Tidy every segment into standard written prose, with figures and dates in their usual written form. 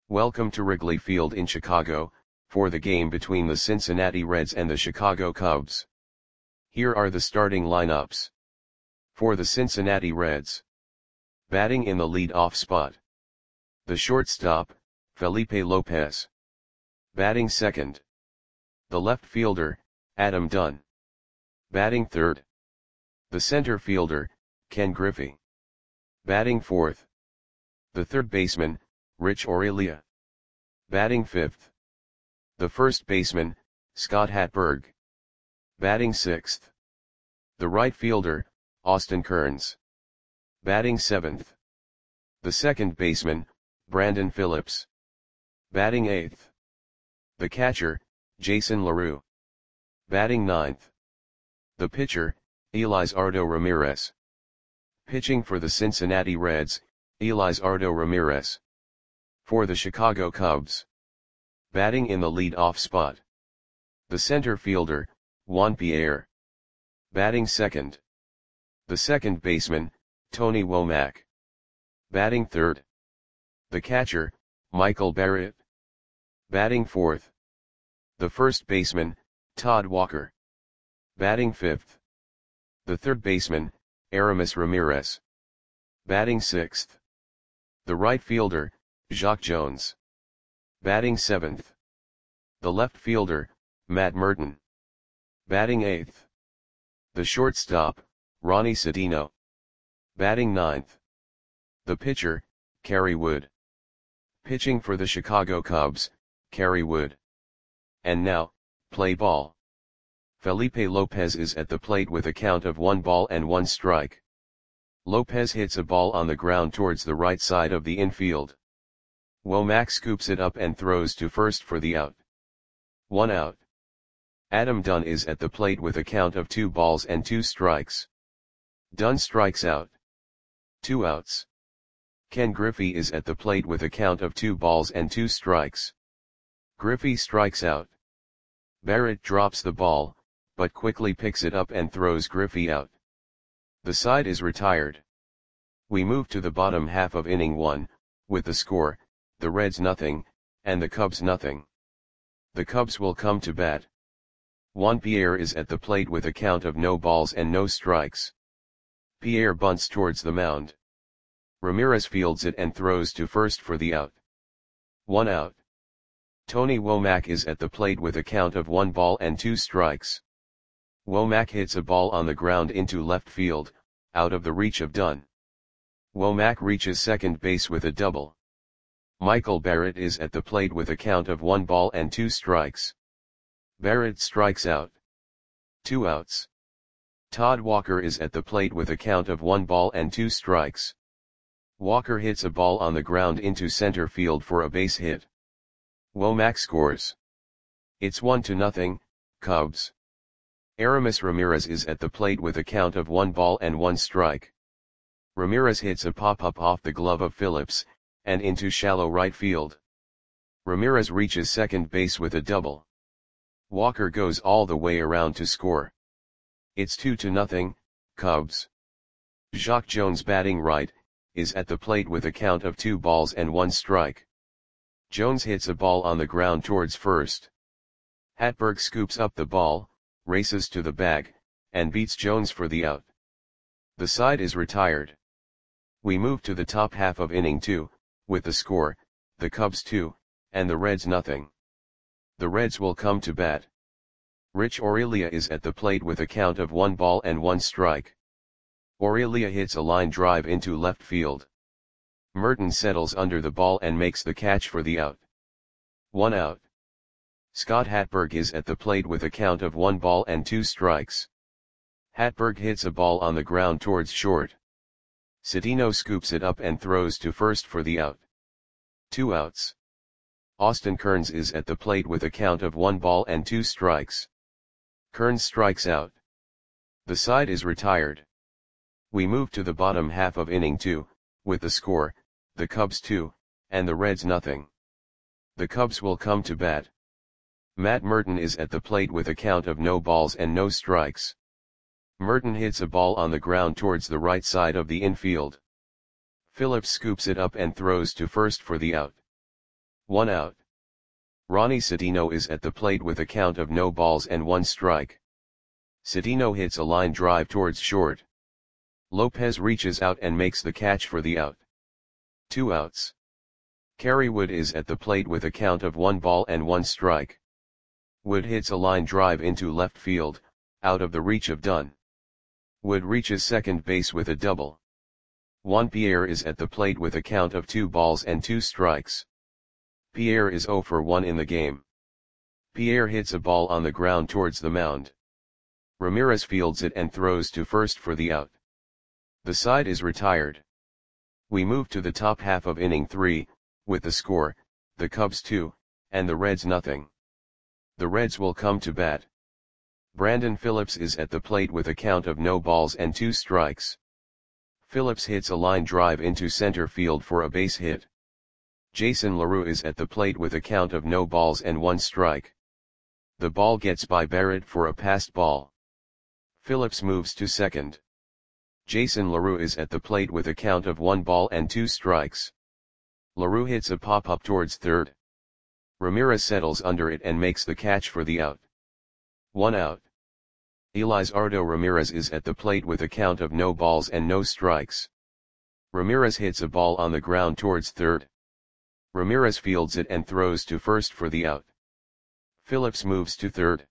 Welcome to Wrigley Field in Chicago, for the game between the Cincinnati Reds and the Chicago Cubs. Here are the starting lineups. For the Cincinnati Reds. Batting in the lead-off spot. The shortstop, Felipe Lopez. Batting second. The left fielder, Adam Dunn. Batting third. The center fielder, Ken Griffey. Batting fourth. The third baseman, Rich Aurilia. Batting fifth. The first baseman, Scott Hatteberg. Batting sixth. The right fielder, Austin Kearns. Batting seventh. The second baseman, Brandon Phillips. Batting eighth. The catcher, Jason LaRue. Batting ninth. The pitcher, Elisardo Ramirez. Pitching for the Cincinnati Reds, Elisardo Ramirez. For the Chicago Cubs. Batting in the lead-off spot. The center fielder, Juan Pierre. Batting second. The second baseman, Tony Womack. Batting third. The catcher, Michael Barrett. Batting fourth. The first baseman, Todd Walker. Batting fifth. The third baseman, Aramis Ramirez. Batting sixth. The right fielder, Jacque Jones. Batting seventh. The left fielder, Matt Merton. Batting eighth. The shortstop, Ronnie Sedino. Batting ninth. The pitcher, Kerry Wood. Pitching for the Chicago Cubs, Kerry Wood. And now, play ball. Felipe Lopez is at the plate with a count of 1 strike. Lopez hits a ball on the ground towards the right side of the infield. Womack scoops it up and throws to first for the out. 1 out. Adam Dunn is at the plate with a count of 2 strikes. Dunn strikes out. 2 outs. Ken Griffey is at the plate with a count of 2 strikes. Griffey strikes out. Barrett drops the ball, but quickly picks it up and throws Griffey out. The side is retired. We move to the bottom half of inning 1, with the score, the Reds 0, and the Cubs 0. The Cubs will come to bat. Juan Pierre is at the plate with a count of no balls and no strikes. Pierre bunts towards the mound. Ramirez fields it and throws to first for the out. 1 out. Tony Womack is at the plate with a count of 1 strikes. Womack hits a ball on the ground into left field, out of the reach of Dunn. Womack reaches second base with a double. Michael Barrett is at the plate with a count of 1 strikes. Barrett strikes out. 2 outs. Todd Walker is at the plate with a count of 1 strikes. Walker hits a ball on the ground into center field for a base hit. Womack scores. It's 1-0, Cubs. Aramis Ramirez is at the plate with a count of 1 strike. Ramirez hits a pop-up off the glove of Phillips, and into shallow right field. Ramirez reaches second base with a double. Walker goes all the way around to score. It's 2-0, Cubs. Jacque Jones batting right, is at the plate with a count of 2 strike. Jones hits a ball on the ground towards first. Hatteberg scoops up the ball, races to the bag, and beats Jones for the out. The side is retired. We move to the top half of inning 2, with the score, the Cubs 2, and the Reds 0. The Reds will come to bat. Rich Aurilia is at the plate with a count of 1 strike. Aurilia hits a line drive into left field. Merton settles under the ball and makes the catch for the out. 1 out. Scott Hatteberg is at the plate with a count of 1 strikes. Hatteberg hits a ball on the ground towards short. Sedino scoops it up and throws to first for the out. 2 outs. Austin Kearns is at the plate with a count of 1 strikes. Kearns strikes out. The side is retired. We move to the bottom half of inning 2, with the score, the Cubs 2, and the Reds 0. The Cubs will come to bat. Matt Merton is at the plate with a count of no balls and no strikes. Merton hits a ball on the ground towards the right side of the infield. Phillips scoops it up and throws to first for the out. 1 out. Ronnie Citino is at the plate with a count of no balls and 1 strike. Citino hits a line drive towards short. Lopez reaches out and makes the catch for the out. 2 outs. Kerry Wood is at the plate with a count of 1 ball and 1 strike. Wood hits a line drive into left field, out of the reach of Dunn. Wood reaches second base with a double. Juan Pierre is at the plate with a count of 2 balls and 2 strikes. Pierre is 0 for 1 in the game. Pierre hits a ball on the ground towards the mound. Ramirez fields it and throws to first for the out. The side is retired. We move to the top half of inning 3, with the score, the Cubs 2, and the Reds nothing. The Reds will come to bat. Brandon Phillips is at the plate with a count of no balls and 2 strikes. Phillips hits a line drive into center field for a base hit. Jason LaRue is at the plate with a count of no balls and 1 strike. The ball gets by Barrett for a passed ball. Phillips moves to second. Jason LaRue is at the plate with a count of 1 ball and 2 strikes. LaRue hits a pop-up towards third. Ramirez settles under it and makes the catch for the out. 1 out. Elisardo Ramirez is at the plate with a count of no balls and no strikes. Ramirez hits a ball on the ground towards third. Ramirez fields it and throws to first for the out. Phillips moves to third.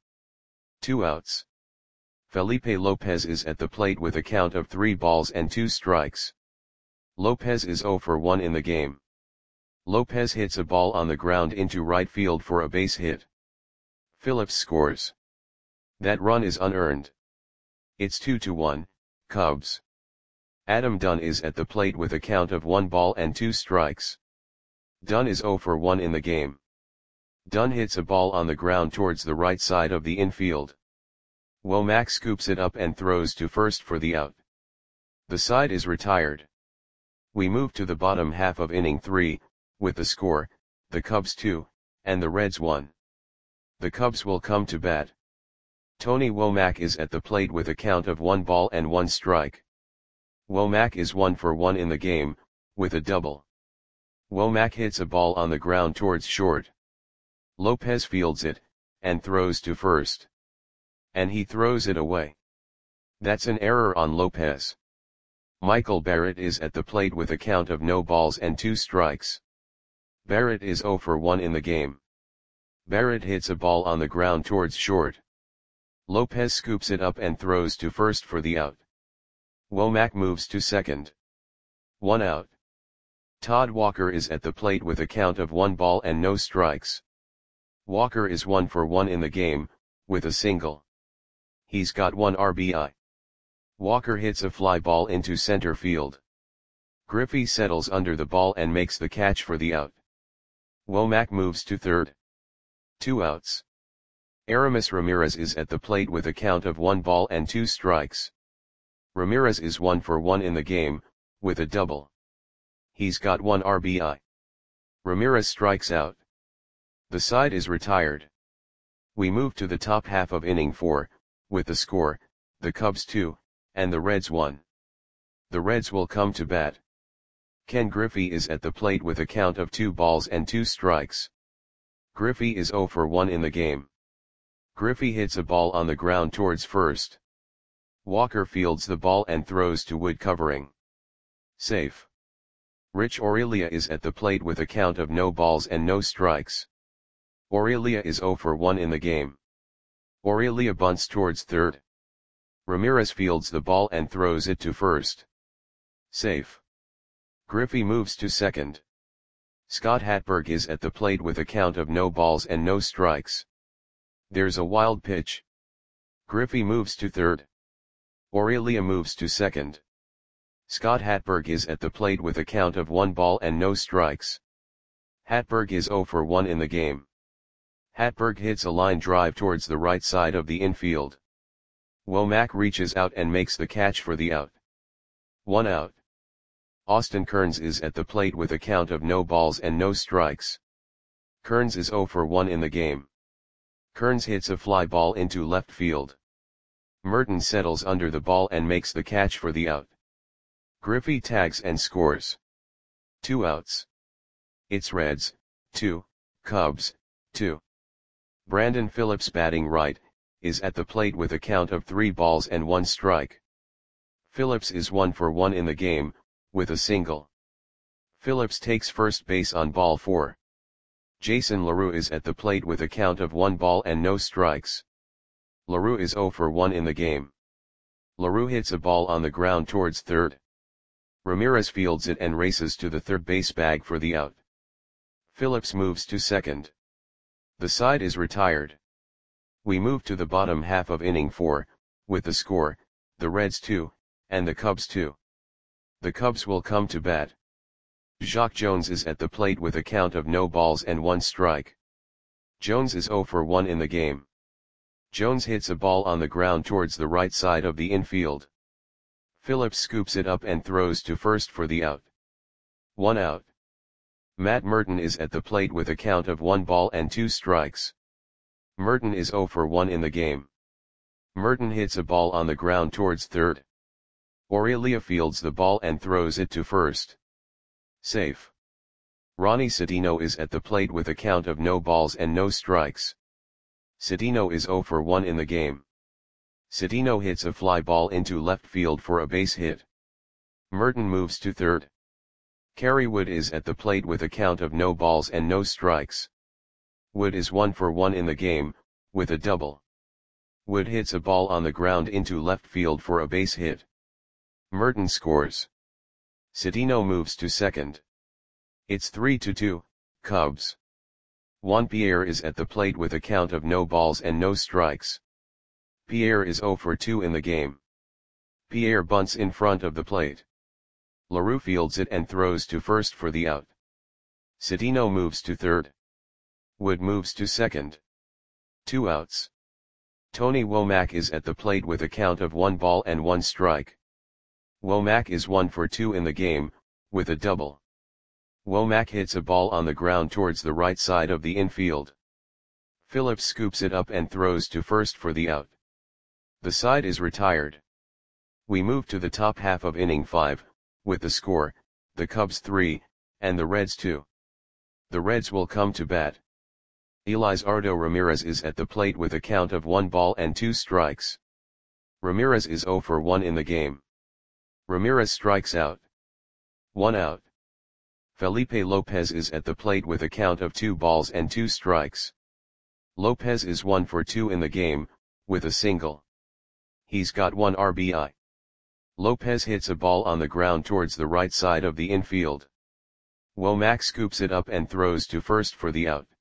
2 outs. Felipe Lopez is at the plate with a count of 3 balls and 2 strikes. Lopez is 0 for 1 in the game. Lopez hits a ball on the ground into right field for a base hit. Phillips scores. That run is unearned. It's 2-1, Cubs. Adam Dunn is at the plate with a count of 1 ball and 2 strikes. Dunn is 0 for 1 in the game. Dunn hits a ball on the ground towards the right side of the infield. Womack scoops it up and throws to first for the out. The side is retired. We move to the bottom half of inning 3, with the score, the Cubs 2, and the Reds 1. The Cubs will come to bat. Tony Womack is at the plate with a count of 1 ball and 1 strike. Womack is 1 for 1 in the game, with a double. Womack hits a ball on the ground towards short. Lopez fields it, and throws to first. And he throws it away. That's an error on Lopez. Michael Barrett is at the plate with a count of no balls and 2 strikes. Barrett is 0 for 1 in the game. Barrett hits a ball on the ground towards short. Lopez scoops it up and throws to first for the out. Womack moves to second. 1 out. Todd Walker is at the plate with a count of 1 ball and no strikes. Walker is 1 for 1 in the game, with a single. He's got 1 RBI. Walker hits a fly ball into center field. Griffey settles under the ball and makes the catch for the out. Womack moves to third. 2 outs. Aramis Ramirez is at the plate with a count of 1 ball and 2 strikes. Ramirez is 1 for 1 in the game, with a double. He's got 1 RBI. Ramirez strikes out. The side is retired. We move to the top half of inning 4, with the score, the Cubs 2, and the Reds 1. The Reds will come to bat. Ken Griffey is at the plate with a count of 2 balls and 2 strikes. Griffey is 0 for 1 in the game. Griffey hits a ball on the ground towards first. Walker fields the ball and throws to Wood covering. Safe. Rich Aurelia is at the plate with a count of no balls and no strikes. Aurelia is 0 for 1 in the game. Aurelia bunts towards third. Ramirez fields the ball and throws it to first. Safe. Griffey moves to second. Scott Hatberg is at the plate with a count of no balls and no strikes. There's a wild pitch. Griffey moves to third. Aurelia moves to second. Scott Hatberg is at the plate with a count of 1 ball and no strikes. Hatberg is 0 for 1 in the game. Hatberg hits a line drive towards the right side of the infield. Womack reaches out and makes the catch for the out. 1 out. Austin Kearns is at the plate with a count of no balls and no strikes. Kearns is 0 for 1 in the game. Kearns hits a fly ball into left field. Merton settles under the ball and makes the catch for the out. Griffey tags and scores. 2 outs. It's Reds, 2, Cubs, 2. Brandon Phillips batting right, is at the plate with a count of 3 balls and 1 strike. Phillips is 1 for 1 in the game, with a single. Phillips takes first base on ball 4. Jason LaRue is at the plate with a count of 1 ball and no strikes. LaRue is 0 for 1 in the game. LaRue hits a ball on the ground towards third. Ramirez fields it and races to the third base bag for the out. Phillips moves to second. The side is retired. We move to the bottom half of inning 4, with the score, the Reds 2, and the Cubs 2. The Cubs will come to bat. Jacque Jones is at the plate with a count of no balls and 1 strike. Jones is 0 for 1 in the game. Jones hits a ball on the ground towards the right side of the infield. Phillips scoops it up and throws to first for the out. 1 out. Matt Merton is at the plate with a count of 1 ball and 2 strikes. Merton is 0 for 1 in the game. Merton hits a ball on the ground towards third. Aurelia fields the ball and throws it to first. Safe. Ronnie Cedeno is at the plate with a count of no balls and no strikes. Cedeno is 0 for 1 in the game. Cedeno hits a fly ball into left field for a base hit. Merton moves to third. Kerry Wood is at the plate with a count of no balls and no strikes. Wood is 1 for 1 in the game, with a double. Wood hits a ball on the ground into left field for a base hit. Merton scores. Cedeno moves to second. It's 3-2, Cubs. Juan Pierre is at the plate with a count of no balls and no strikes. Pierre is 0 for 2 in the game. Pierre bunts in front of the plate. LaRue fields it and throws to first for the out. Cedeno moves to third. Wood moves to second. 2 outs. Tony Womack is at the plate with a count of 1 ball and 1 strike. Womack is 1 for 2 in the game, with a double. Womack hits a ball on the ground towards the right side of the infield. Phillips scoops it up and throws to first for the out. The side is retired. We move to the top half of inning 5, with the score, the Cubs 3, and the Reds 2. The Reds will come to bat. Elisardo Ramirez is at the plate with a count of 1 ball and 2 strikes. Ramirez is 0 for 1 in the game. Ramirez strikes out. 1 out. Felipe Lopez is at the plate with a count of 2 balls and 2 strikes. Lopez is 1 for 2 in the game, with a single. He's got 1 RBI. Lopez hits a ball on the ground towards the right side of the infield. Womack scoops it up and throws to first for the out.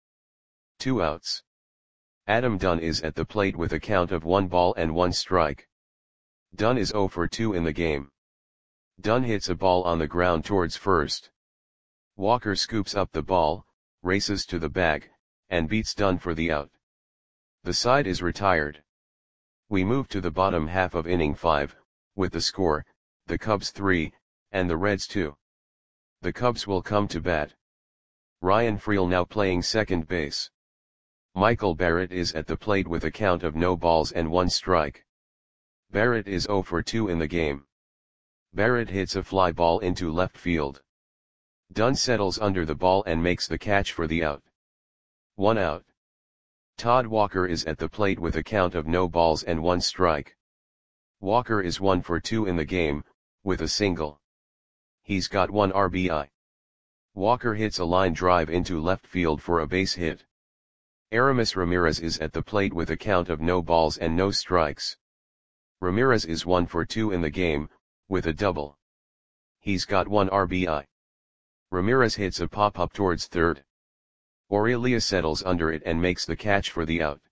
2 outs. Adam Dunn is at the plate with a count of 1 ball and 1 strike. Dunn is 0 for 2 in the game. Dunn hits a ball on the ground towards first. Walker scoops up the ball, races to the bag, and beats Dunn for the out. The side is retired. We move to the bottom half of inning 5, with the score, the Cubs 3, and the Reds 2. The Cubs will come to bat. Ryan Freel now playing second base. Michael Barrett is at the plate with a count of no balls and 1 strike. Barrett is 0 for 2 in the game. Barrett hits a fly ball into left field. Dunn settles under the ball and makes the catch for the out. 1 out. Todd Walker is at the plate with a count of no balls and 1 strike. Walker is 1 for 2 in the game, with a single. He's got 1 RBI. Walker hits a line drive into left field for a base hit. Aramis Ramirez is at the plate with a count of no balls and no strikes. Ramirez is 1 for 2 in the game, with a double. He's got 1 RBI. Ramirez hits a pop-up towards third. Aurelia settles under it and makes the catch for the out.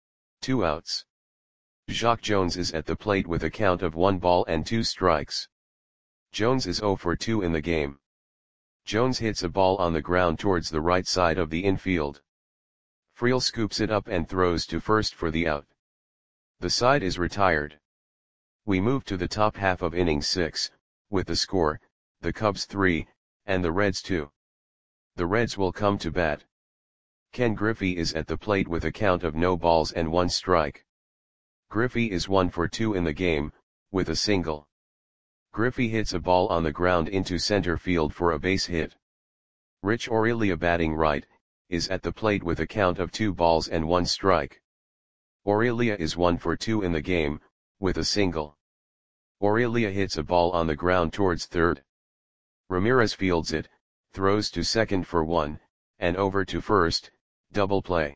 2 outs. Jacque Jones is at the plate with a count of 1 ball and 2 strikes. Jones is 0 for 2 in the game. Jones hits a ball on the ground towards the right side of the infield. Freel scoops it up and throws to first for the out. The side is retired. We move to the top half of inning 6, with the score, the Cubs 3, and the Reds 2. The Reds will come to bat. Ken Griffey is at the plate with a count of no balls and 1 strike. Griffey is 1 for 2 in the game, with a single. Griffey hits a ball on the ground into center field for a base hit. Rich Aurelia batting right, is at the plate with a count of 2 balls and 1 strike. Aurelia is 1 for 2 in the game, with a single. Aurelia hits a ball on the ground towards third. Ramirez fields it, throws to second for 1, and over to first, double play.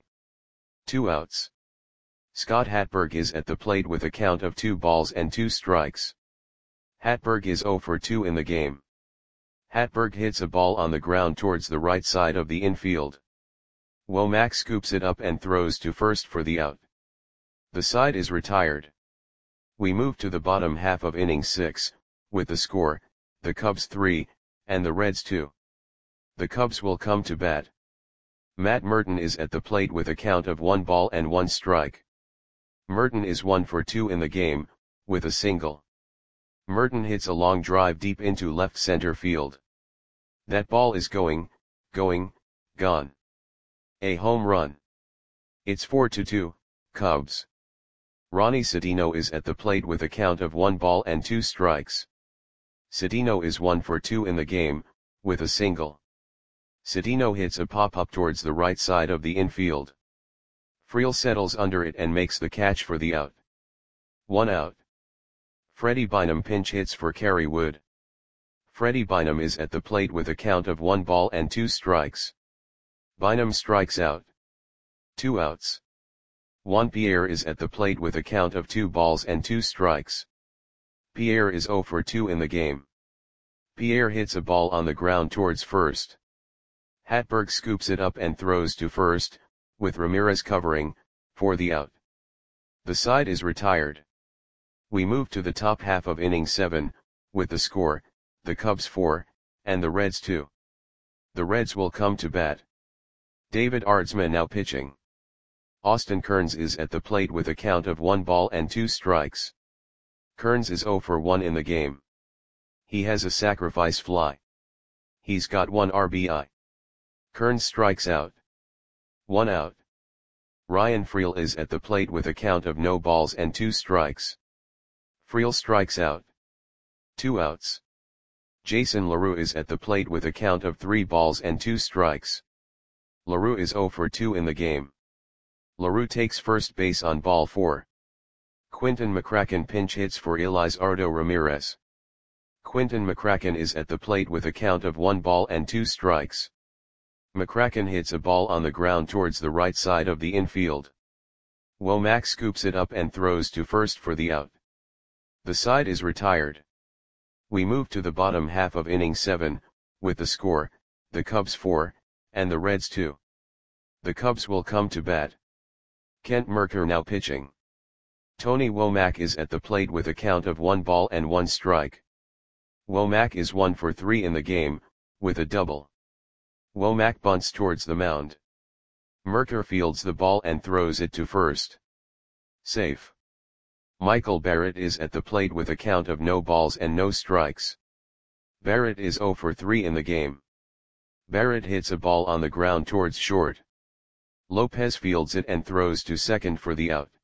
2 outs. Scott Hatberg is at the plate with a count of 2 balls and 2 strikes. Hatberg is 0 for 2 in the game. Hatberg hits a ball on the ground towards the right side of the infield. Womack scoops it up and throws to first for the out. The side is retired. We move to the bottom half of inning 6, with the score, the Cubs 3, and the Reds 2. The Cubs will come to bat. Matt Merton is at the plate with a count of 1 ball and 1 strike. Merton is 1 for 2 in the game, with a single. Merton hits a long drive deep into left center field. That ball is going, gone. A home run. It's 4-2, Cubs. Ronnie Cedeno is at the plate with a count of 1 ball and 2 strikes. Cedeno is 1 for 2 in the game, with a single. Cedeno hits a pop-up towards the right side of the infield. Friel settles under it and makes the catch for the out. 1 out. Freddie Bynum pinch hits for Kerry Wood. Freddie Bynum is at the plate with a count of 1 ball and 2 strikes. Bynum strikes out. 2 outs. Juan Pierre is at the plate with a count of 2 balls and 2 strikes. Pierre is 0 for 2 in the game. Pierre hits a ball on the ground towards first. Hatberg scoops it up and throws to first, with Ramirez covering, for the out. The side is retired. We move to the top half of inning 7, with the score, the Cubs 4, and the Reds 2. The Reds will come to bat. David Aardsma now pitching. Austin Kearns is at the plate with a count of 1 ball and 2 strikes. Kearns is 0 for 1 in the game. He has a sacrifice fly. He's got 1 RBI. Kearns strikes out. 1 out. Ryan Friel is at the plate with a count of no balls and 2 strikes. Friel strikes out. 2 outs. Jason LaRue is at the plate with a count of 3 balls and 2 strikes. LaRue is 0 for 2 in the game. LaRue takes first base on ball 4. Quinton McCracken pinch hits for Elizardo Ramirez. Quinton McCracken is at the plate with a count of 1 ball and 2 strikes. McCracken hits a ball on the ground towards the right side of the infield. Womack scoops it up and throws to first for the out. The side is retired. We move to the bottom half of inning 7, with the score, the Cubs 4, and the Reds 2. The Cubs will come to bat. Kent Mercker now pitching. Tony Womack is at the plate with a count of 1 ball and 1 strike. Womack is 1 for 3 in the game, with a double. Womack bunts towards the mound. Mercker fields the ball and throws it to first. Safe. Michael Barrett is at the plate with a count of no balls and no strikes. Barrett is 0 for 3 in the game. Barrett hits a ball on the ground towards short. Lopez fields it and throws to second for the out.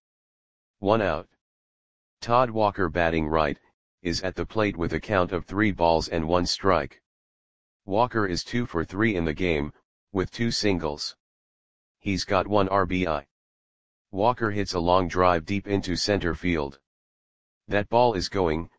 1 out. Todd Walker batting right, is at the plate with a count of 3 balls and 1 strike. Walker is 2 for 3 in the game, with 2 singles. He's got 1 RBI. Walker hits a long drive deep into center field. That ball is going,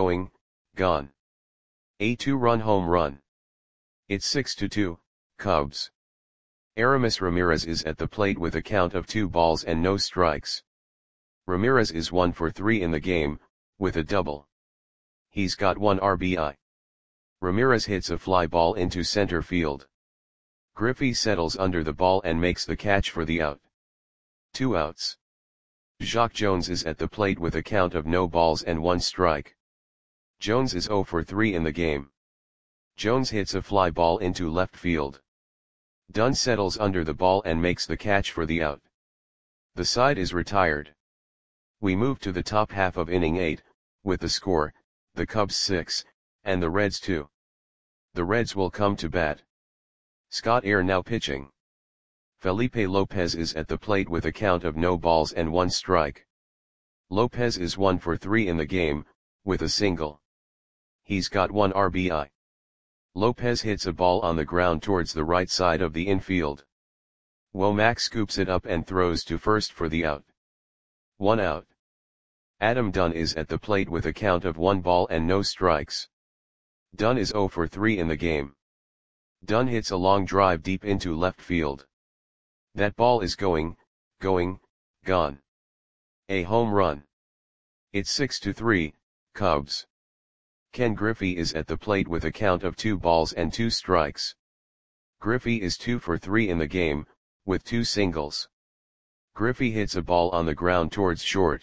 gone. A 2-run home run. It's 6-2, Cubs. Aramis Ramirez is at the plate with a count of 2 balls and no strikes. Ramirez is 1 for 3 in the game, with a double. He's got 1 RBI. Ramirez hits a fly ball into center field. Griffey settles under the ball and makes the catch for the out. 2 outs. Jacque Jones is at the plate with a count of no balls and 1 strike. Jones is 0 for 3 in the game. Jones hits a fly ball into left field. Dunn settles under the ball and makes the catch for the out. The side is retired. We move to the top half of inning 8, with the score, the Cubs 6, and the Reds 2. The Reds will come to bat. Scott Air now pitching. Felipe Lopez is at the plate with a count of no balls and 1 strike. Lopez is 1 for 3 in the game, with a single. He's got 1 RBI. Lopez hits a ball on the ground towards the right side of the infield. Womack scoops it up and throws to first for the out. 1 out. Adam Dunn is at the plate with a count of 1 ball and no strikes. Dunn is 0 for 3 in the game. Dunn hits a long drive deep into left field. That ball is gone. A home run. It's 6-3, Cubs. Ken Griffey is at the plate with a count of 2 balls and 2 strikes. Griffey is 2 for 3 in the game, with 2 singles. Griffey hits a ball on the ground towards short.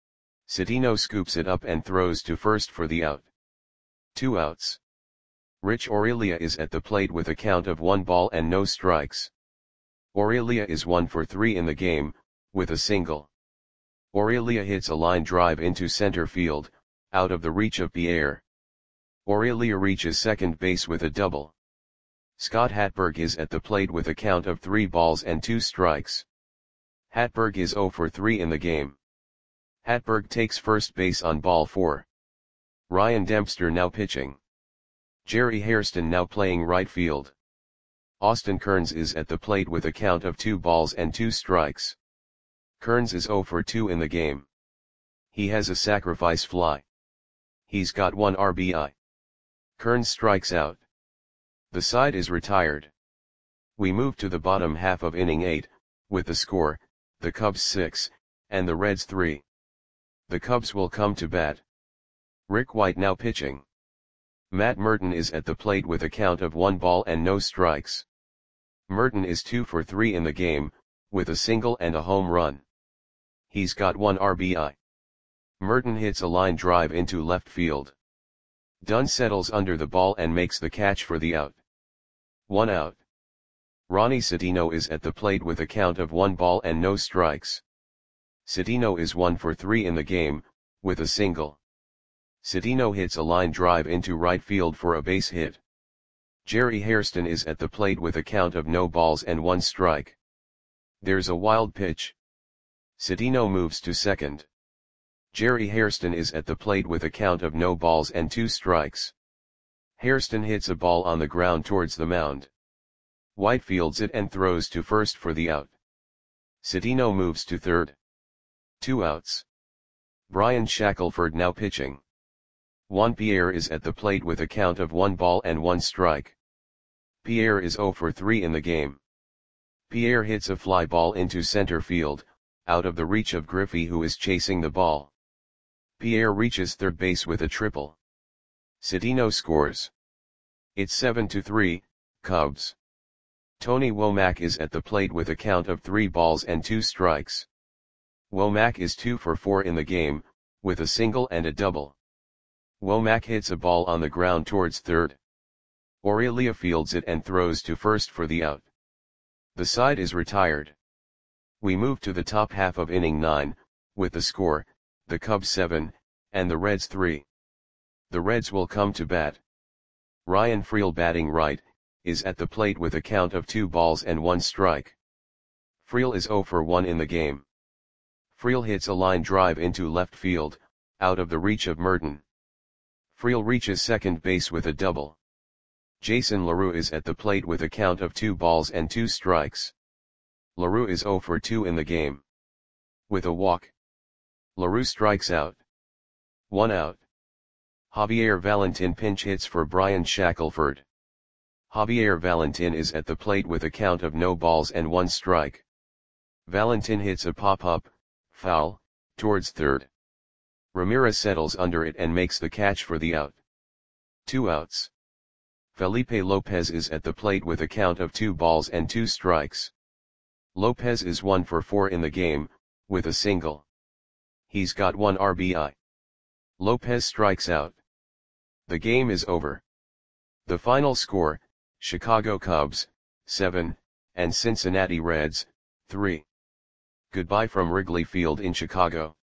Citino scoops it up and throws to first for the out. 2 outs. Rich Aurelia is at the plate with a count of 1 ball and no strikes. Aurelia is 1 for 3 in the game, with a single. Aurelia hits a line drive into center field, out of the reach of Pierre. Aurelia reaches second base with a double. Scott Hatberg is at the plate with a count of 3 balls and 2 strikes. Hatberg is 0 for 3 in the game. Hatberg takes first base on ball 4. Ryan Dempster now pitching. Jerry Hairston now playing right field. Austin Kearns is at the plate with a count of 2 balls and 2 strikes. Kearns is 0 for 2 in the game. He has a sacrifice fly. He's got 1 RBI. Kearns strikes out. The side is retired. We move to the bottom half of inning 8, with the score, the Cubs 6, and the Reds 3. The Cubs will come to bat. Rick White now pitching. Matt Merton is at the plate with a count of 1 ball and no strikes. Merton is 2 for 3 in the game, with a single and a home run. He's got 1 RBI. Merton hits a line drive into left field. Dunn settles under the ball and makes the catch for the out. 1 out. Ronnie Citino is at the plate with a count of 1 ball and no strikes. Citino is 1 for 3 in the game, with a single. Citino hits a line drive into right field for a base hit. Jerry Hairston is at the plate with a count of no balls and 1 strike. There's a wild pitch. Citino moves to second. Jerry Hairston is at the plate with a count of no balls and 2 strikes. Hairston hits a ball on the ground towards the mound. White fields it and throws to first for the out. Citino moves to third. 2 outs. Brian Shackelford now pitching. Juan Pierre is at the plate with a count of 1 ball and 1 strike. Pierre is 0 for 3 in the game. Pierre hits a fly ball into center field, out of the reach of Griffey who is chasing the ball. Pierre reaches third base with a triple. Citino scores. It's 7-3, Cubs. Tony Womack is at the plate with a count of 3 balls and 2 strikes. Womack is 2 for 4 in the game, with a single and a double. Womack hits a ball on the ground towards third. Aurelia fields it and throws to first for the out. The side is retired. We move to the top half of inning 9, with the score, the Cubs 7, and the Reds 3. The Reds will come to bat. Ryan Freel batting right, is at the plate with a count of 2 balls and 1 strike. Freel is 0 for 1 in the game. Freel hits a line drive into left field, out of the reach of Merton. Freel reaches second base with a double. Jason LaRue is at the plate with a count of 2 balls and 2 strikes. LaRue is 0 for 2 in the game. With a walk. LaRue strikes out. 1 out. Javier Valentin pinch hits for Brian Shackelford. Javier Valentin is at the plate with a count of no balls and 1 strike. Valentin hits a pop-up, foul, towards third. Ramirez settles under it and makes the catch for the out. 2 outs. Felipe Lopez is at the plate with a count of 2 balls and 2 strikes. Lopez is 1 for 4 in the game, with a single. He's got 1 RBI. Lopez strikes out. The game is over. The final score, Chicago Cubs, 7, and Cincinnati Reds, 3. Goodbye from Wrigley Field in Chicago.